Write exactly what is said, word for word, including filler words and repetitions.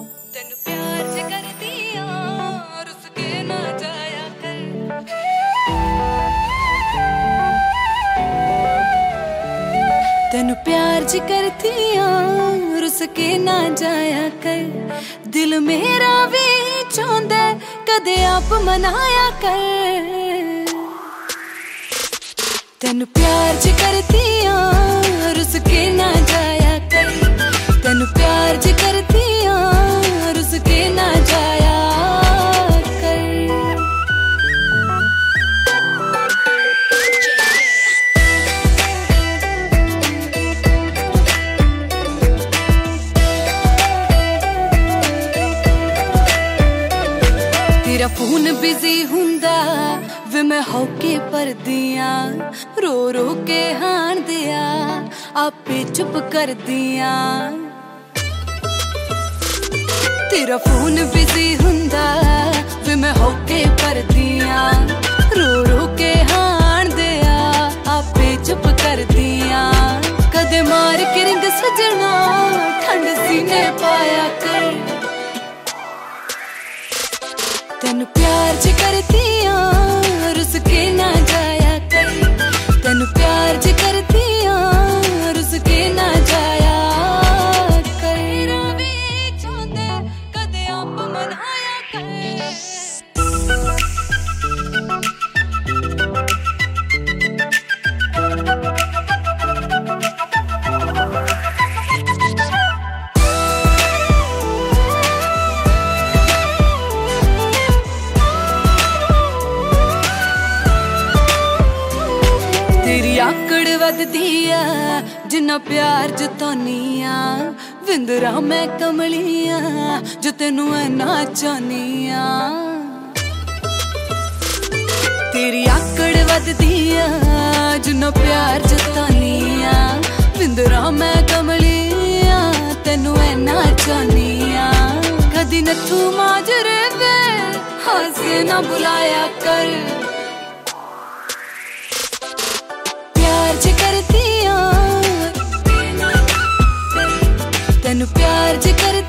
तेनू प्यार ज करदी आ रुस के ना जाया कर। तेनू प्यार ज करदी आ रुस के ना जाया कर। दिल मेरा भी चाहंदा कदे आप मनाया कर। तेनू प्यार ज करदी आ रुस के ना जाया कर। तेनू प्यार ज करदी आ रुस के ना जाया कर। तेरा फोन बिजी हुंदा वे मैं होके परदियां रो रो के हान दिया आपे चुप कर दिया। तेरा फोन बिजी हुंदा वे मैं होके परदियां रो रो के हान दिया आपे चुप कर दिया। कदे मार के रिंग सजना ठंड सीने पाया कर। तेनू प्यार ज करदी आ रुस के ना जाया कर। तेनू प्यार ज करदी आ रुस के ना जाया कर। मेरा भी चाहंदा कदे आप मनाया कर। तेरी आकड़ वधदी आ जिन्ना प्यार जतानी आ। विंदरा मैं कमलिया जो तेनू इन्ना चाहनी आ। तेरी आकड़ वधदी आ जिन्ना प्यार जतानी आ। विंदरा मैं कमलिया तेनू इन्ना चाहनी आ। कदी नथू माजरे वे हासे ना बुलाया कर। प्यार ज करदी आ तेनू प्यार ज कर